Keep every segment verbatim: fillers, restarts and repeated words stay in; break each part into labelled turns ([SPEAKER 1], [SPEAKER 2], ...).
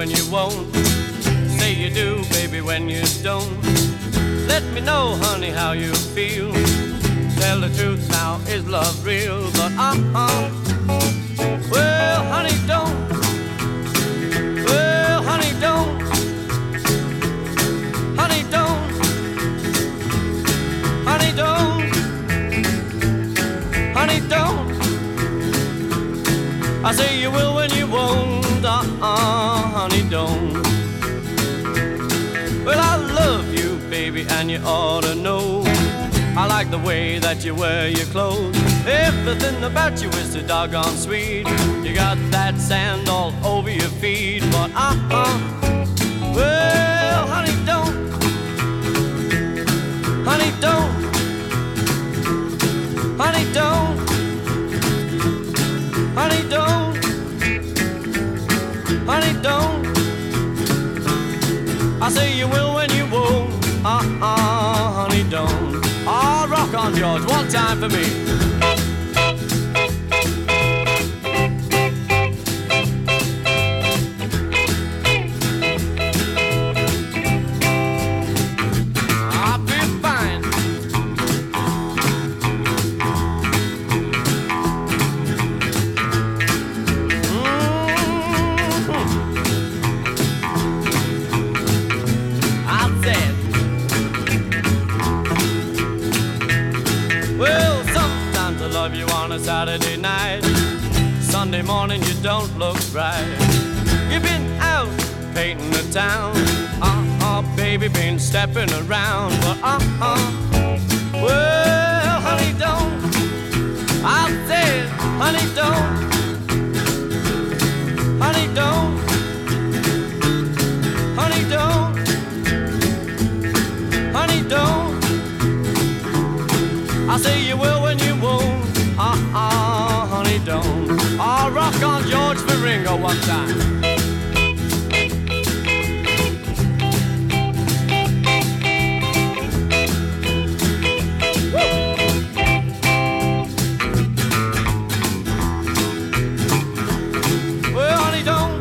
[SPEAKER 1] when you won't. Say you do, baby, when you don't. Let me know, honey, how you feel. Tell the truth now, is love real? But uh-uh, well, honey, don't. Well, honey, don't. Honey, don't. Honey, don't. Honey, don't. I say you will when you won't. Uh-uh, honey, don't. Well, I love you, baby, and you ought to know. I like the way that you wear your clothes. Everything about you is so doggone sweet. You got that sand all over your feet. But uh-uh, well, honey, don't. Honey, don't. Honey, don't. Honey, don't. Honey, don't. I say you will when you won't. Uh-uh, honey, don't. Oh, rock on, George, one time for me. I feel fine. Love you on a Saturday night. Sunday morning you don't look right. You've been out painting the town. Uh-uh, baby, been stepping around. But uh-uh, well, honey, don't. I said, honey, don't. Honey, don't. Honey, don't. Honey, don't. I say you will when you won't. Uh-uh, honey, don't. I'll rock on George for Ringo one time. Well, honey, don't.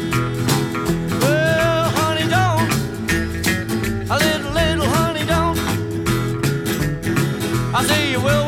[SPEAKER 1] Well, honey, don't. A little, little honey, don't. I say you will.